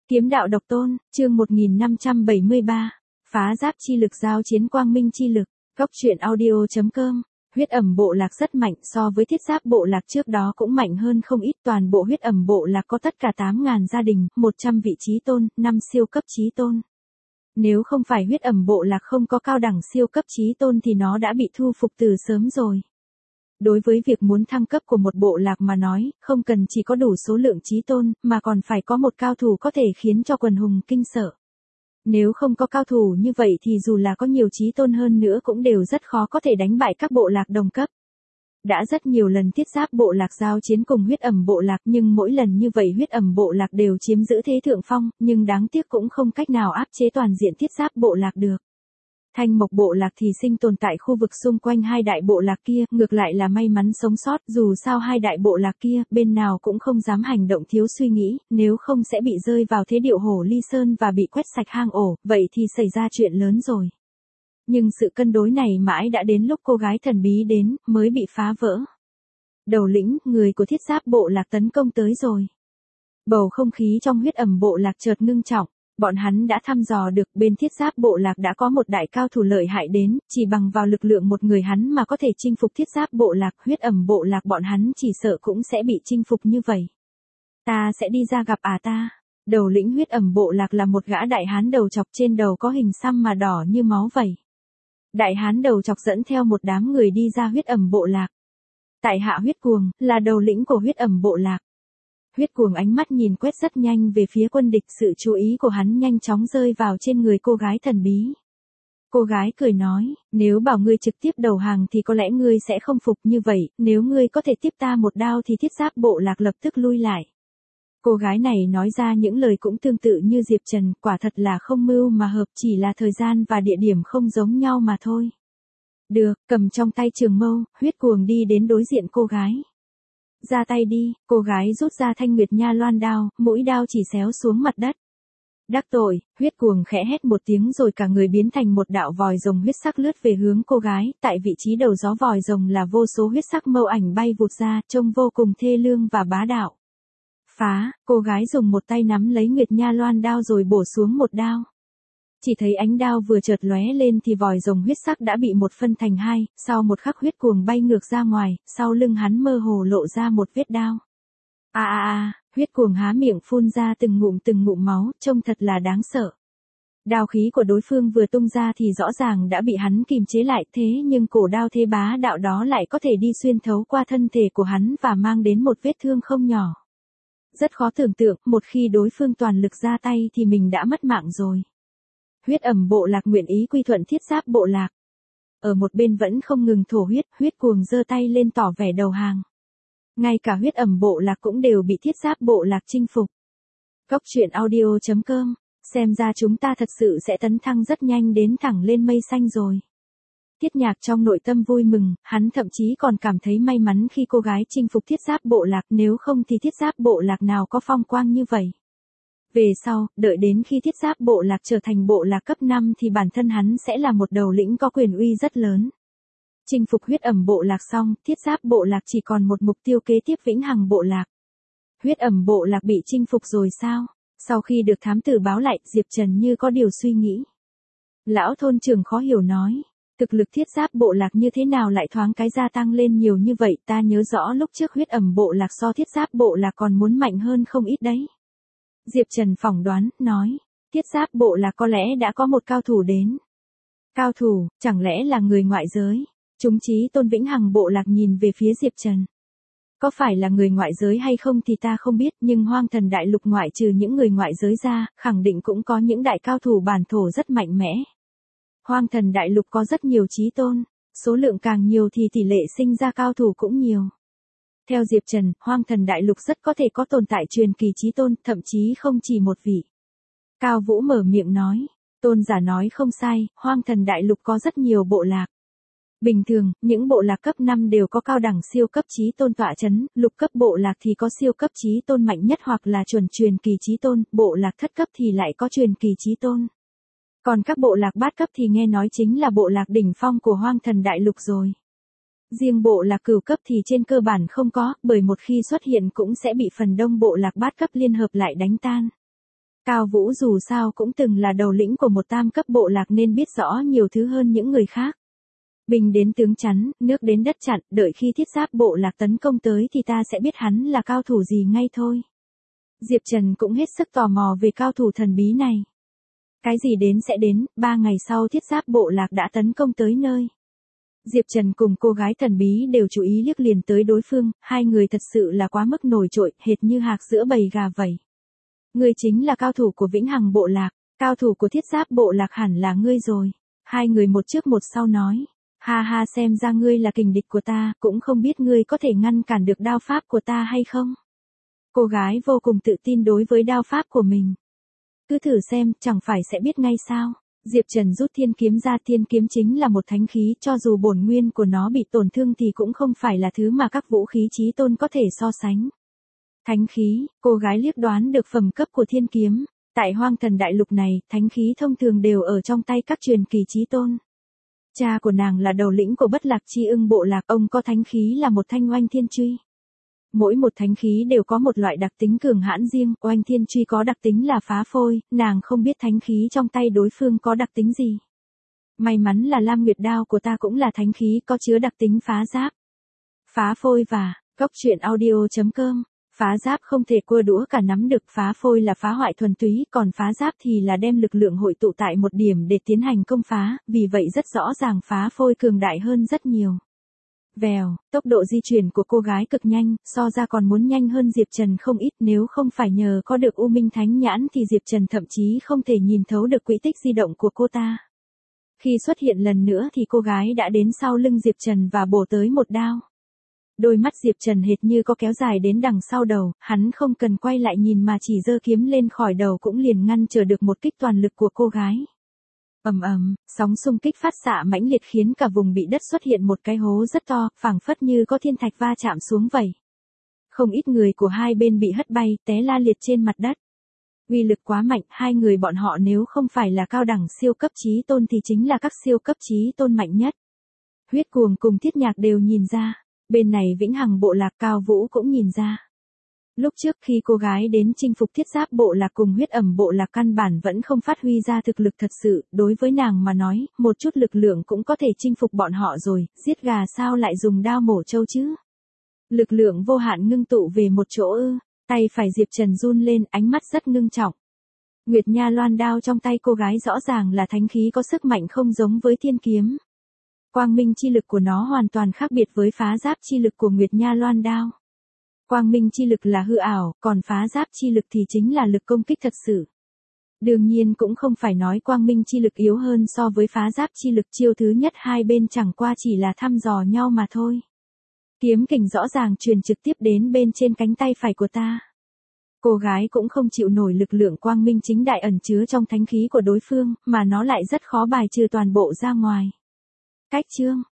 Kiếm đạo độc tôn, chương 1573. Phá giáp chi lực giao chiến quang minh chi lực. Cốc truyện audio.com. Huyết ẩm bộ lạc rất mạnh, so với thiết giáp bộ lạc trước đó cũng mạnh hơn không ít. Toàn bộ huyết ẩm bộ lạc có tất cả 8.000 gia đình, 100 vị trí tôn, 5 siêu cấp trí tôn. Nếu không phải huyết ẩm bộ lạc không có cao đẳng siêu cấp trí tôn thì nó đã bị thu phục từ sớm rồi. Đối với việc muốn thăng cấp của một bộ lạc mà nói, không cần chỉ có đủ số lượng trí tôn, mà còn phải có một cao thủ có thể khiến cho quần hùng kinh sợ. Nếu không có cao thủ như vậy thì dù là có nhiều trí tôn hơn nữa cũng đều rất khó có thể đánh bại các bộ lạc đồng cấp. Đã rất nhiều lần thiết giáp bộ lạc giao chiến cùng huyết ẩm bộ lạc, nhưng mỗi lần như vậy huyết ẩm bộ lạc đều chiếm giữ thế thượng phong, nhưng đáng tiếc cũng không cách nào áp chế toàn diện thiết giáp bộ lạc được. Thanh mộc bộ lạc thì sinh tồn tại khu vực xung quanh hai đại bộ lạc kia, ngược lại là may mắn sống sót, dù sao hai đại bộ lạc kia, bên nào cũng không dám hành động thiếu suy nghĩ, nếu không sẽ bị rơi vào thế điệu hổ ly sơn và bị quét sạch hang ổ, vậy thì xảy ra chuyện lớn rồi. Nhưng sự cân đối này mãi đã đến lúc cô gái thần bí đến, mới bị phá vỡ. Đầu lĩnh, người của thiết giáp bộ lạc tấn công tới rồi. Bầu không khí trong huyết ẩm bộ lạc chợt ngưng trọng. Bọn hắn đã thăm dò được bên thiết giáp bộ lạc đã có một đại cao thủ lợi hại đến, chỉ bằng vào lực lượng một người hắn mà có thể chinh phục thiết giáp bộ lạc, huyết ẩm bộ lạc bọn hắn chỉ sợ cũng sẽ bị chinh phục như vậy. Ta sẽ đi ra gặp ta. Đầu lĩnh huyết ẩm bộ lạc là một gã đại hán đầu chọc, trên đầu có hình xăm mà đỏ như máu vậy. Đại hán đầu chọc dẫn theo một đám người đi ra huyết ẩm bộ lạc. Tại hạ huyết cuồng, là đầu lĩnh của huyết ẩm bộ lạc. Huyết cuồng ánh mắt nhìn quét rất nhanh về phía quân địch, sự chú ý của hắn nhanh chóng rơi vào trên người cô gái thần bí. Cô gái cười nói, nếu bảo ngươi trực tiếp đầu hàng thì có lẽ ngươi sẽ không phục, như vậy, nếu ngươi có thể tiếp ta một đao thì thiết giáp bộ lạc lập tức lui lại. Cô gái này nói ra những lời cũng tương tự như Diệp Trần, quả thật là không mưu mà hợp, chỉ là thời gian và địa điểm không giống nhau mà thôi. Được, cầm trong tay trường mâu, huyết cuồng đi đến đối diện cô gái. Ra tay đi, cô gái rút ra thanh nguyệt nha loan đao, mũi đao chỉ xéo xuống mặt đất. Đắc tội, huyết cuồng khẽ hét một tiếng rồi cả người biến thành một đạo vòi rồng huyết sắc lướt về hướng cô gái, tại vị trí đầu gió vòi rồng là vô số huyết sắc mâu ảnh bay vụt ra, trông vô cùng thê lương và bá đạo. Phá, cô gái dùng một tay nắm lấy nguyệt nha loan đao rồi bổ xuống một đao. Chỉ thấy ánh đao vừa chợt lóe lên thì vòi rồng huyết sắc đã bị một phân thành hai, sau một khắc huyết cuồng bay ngược ra ngoài, sau lưng hắn mơ hồ lộ ra một vết đao. Huyết cuồng há miệng phun ra từng ngụm máu, trông thật là đáng sợ. Đao khí của đối phương vừa tung ra thì rõ ràng đã bị hắn kìm chế lại, thế nhưng cổ đao thế bá đạo đó lại có thể đi xuyên thấu qua thân thể của hắn và mang đến một vết thương không nhỏ. Rất khó tưởng tượng, một khi đối phương toàn lực ra tay thì mình đã mất mạng rồi. Huyết ẩm bộ lạc nguyện ý quy thuận thiết giáp bộ lạc. Ở một bên vẫn không ngừng thổ huyết, huyết cuồng giơ tay lên tỏ vẻ đầu hàng. Ngay cả huyết ẩm bộ lạc cũng đều bị thiết giáp bộ lạc chinh phục. Cốc truyện audio.com, xem ra chúng ta thật sự sẽ tấn thăng rất nhanh đến thẳng lên mây xanh rồi. Thiết Nhạc trong nội tâm vui mừng, hắn thậm chí còn cảm thấy may mắn khi cô gái chinh phục thiết giáp bộ lạc, nếu không thì thiết giáp bộ lạc nào có phong quang như vậy. Về sau, đợi đến khi thiết giáp bộ lạc trở thành bộ lạc cấp 5 thì bản thân hắn sẽ là một đầu lĩnh có quyền uy rất lớn. Chinh phục huyết ẩm bộ lạc xong, thiết giáp bộ lạc chỉ còn một mục tiêu kế tiếp, vĩnh hằng bộ lạc. Huyết ẩm bộ lạc bị chinh phục rồi sao? Sau khi được thám tử báo lại, Diệp Trần như có điều suy nghĩ. Lão thôn trưởng khó hiểu nói, thực lực thiết giáp bộ lạc như thế nào lại thoáng cái gia tăng lên nhiều như vậy, ta nhớ rõ lúc trước huyết ẩm bộ lạc so thiết giáp bộ lạc còn muốn mạnh hơn không ít đấy. Diệp Trần phỏng đoán, nói, thiết giáp bộ lạc có lẽ đã có một cao thủ đến. Cao thủ, chẳng lẽ là người ngoại giới? Chúng trí tôn vĩnh hằng bộ lạc nhìn về phía Diệp Trần. Có phải là người ngoại giới hay không thì ta không biết, nhưng hoang thần đại lục ngoại trừ những người ngoại giới ra, khẳng định cũng có những đại cao thủ bản thổ rất mạnh mẽ. Hoang thần đại lục có rất nhiều trí tôn, số lượng càng nhiều thì tỷ lệ sinh ra cao thủ cũng nhiều. Theo Diệp Trần, hoang thần đại lục rất có thể có tồn tại truyền kỳ chí tôn, thậm chí không chỉ một vị. Cao Vũ mở miệng nói, tôn giả nói không sai, hoang thần đại lục có rất nhiều bộ lạc. Bình thường, những bộ lạc cấp 5 đều có cao đẳng siêu cấp chí tôn tọa chấn, lục cấp bộ lạc thì có siêu cấp chí tôn mạnh nhất hoặc là chuẩn truyền kỳ chí tôn, bộ lạc thất cấp thì lại có truyền kỳ chí tôn. Còn các bộ lạc bát cấp thì nghe nói chính là bộ lạc đỉnh phong của hoang thần đại lục rồi. Riêng bộ lạc cửu cấp thì trên cơ bản không có, bởi một khi xuất hiện cũng sẽ bị phần đông bộ lạc bát cấp liên hợp lại đánh tan. Cao Vũ dù sao cũng từng là đầu lĩnh của một tam cấp bộ lạc nên biết rõ nhiều thứ hơn những người khác. Binh đến tướng chắn, nước đến đất chặn, đợi khi thiết giáp bộ lạc tấn công tới thì ta sẽ biết hắn là cao thủ gì ngay thôi. Diệp Trần cũng hết sức tò mò về cao thủ thần bí này. Cái gì đến sẽ đến, 3 ngày sau thiết giáp bộ lạc đã tấn công tới nơi. Diệp Trần cùng cô gái thần bí đều chú ý liếc liền tới đối phương, hai người thật sự là quá mức nổi trội, hệt như hạc giữa bầy gà vậy. Ngươi chính là cao thủ của Vĩnh Hằng bộ lạc, cao thủ của thiết giáp bộ lạc hẳn là ngươi rồi. Hai người một trước một sau nói. Ha ha, xem ra ngươi là kình địch của ta, cũng không biết ngươi có thể ngăn cản được đao pháp của ta hay không. Cô gái vô cùng tự tin đối với đao pháp của mình. Cứ thử xem, chẳng phải sẽ biết ngay sao. Diệp Trần rút thiên kiếm ra, thiên kiếm chính là một thánh khí, cho dù bổn nguyên của nó bị tổn thương thì cũng không phải là thứ mà các vũ khí chí tôn có thể so sánh. Thánh khí, cô gái liếc đoán được phẩm cấp của thiên kiếm. Tại Hoang Thần Đại Lục này, thánh khí thông thường đều ở trong tay các truyền kỳ chí tôn. Cha của nàng là đầu lĩnh của Bất Lạc Chi Ưng bộ lạc, ông có thánh khí là một thanh oanh thiên truy. Mỗi một thánh khí đều có một loại đặc tính cường hãn riêng, oanh thiên truy có đặc tính là phá phôi, nàng không biết thánh khí trong tay đối phương có đặc tính gì. May mắn là Lam Nguyệt đao của ta cũng là thánh khí có chứa đặc tính phá giáp. Phá phôi và, goctruyện.audio.com. Phá giáp không thể cua đũa cả nắm được, phá phôi là phá hoại thuần túy, còn phá giáp thì là đem lực lượng hội tụ tại một điểm để tiến hành công phá, vì vậy rất rõ ràng phá phôi cường đại hơn rất nhiều. Vèo, tốc độ di chuyển của cô gái cực nhanh, so ra còn muốn nhanh hơn Diệp Trần không ít, nếu không phải nhờ có được U Minh Thánh Nhãn thì Diệp Trần thậm chí không thể nhìn thấu được quỹ tích di động của cô ta. Khi xuất hiện lần nữa thì cô gái đã đến sau lưng Diệp Trần và bổ tới một đao. Đôi mắt Diệp Trần hệt như có kéo dài đến đằng sau đầu, hắn không cần quay lại nhìn mà chỉ giơ kiếm lên khỏi đầu cũng liền ngăn trở được một kích toàn lực của cô gái. Ầm ầm, sóng xung kích phát xạ mãnh liệt khiến cả vùng bị đất xuất hiện một cái hố rất to, phảng phất như có thiên thạch va chạm xuống vậy. Không ít người của hai bên bị hất bay, té la liệt trên mặt đất. Uy lực quá mạnh, hai người bọn họ nếu không phải là cao đẳng siêu cấp chí tôn thì chính là các siêu cấp chí tôn mạnh nhất. Huyết Cuồng cùng Thiết Nhạc đều nhìn ra. Bên này Vĩnh Hằng bộ lạc Cao Vũ cũng nhìn ra. Lúc trước khi cô gái đến chinh phục thiết giáp bộ lạc cùng Huyết Ẩm bộ lạc căn bản vẫn không phát huy ra thực lực thật sự, đối với nàng mà nói, một chút lực lượng cũng có thể chinh phục bọn họ rồi, giết gà sao lại dùng đao mổ trâu chứ. Lực lượng vô hạn ngưng tụ về một chỗ ư, tay phải Diệp Trần run lên, ánh mắt rất ngưng trọng. Nguyệt Nha Loan đao trong tay cô gái rõ ràng là thánh khí có sức mạnh không giống với thiên kiếm. Quang minh chi lực của nó hoàn toàn khác biệt với phá giáp chi lực của Nguyệt Nha Loan đao. Quang minh chi lực là hư ảo, còn phá giáp chi lực thì chính là lực công kích thật sự. Đương nhiên cũng không phải nói quang minh chi lực yếu hơn so với phá giáp chi lực, chiêu thứ nhất hai bên chẳng qua chỉ là thăm dò nhau mà thôi. Kiếm kình rõ ràng truyền trực tiếp đến bên trên cánh tay phải của ta. Cô gái cũng không chịu nổi lực lượng quang minh chính đại ẩn chứa trong thánh khí của đối phương, mà nó lại rất khó bài trừ toàn bộ ra ngoài. Cách chương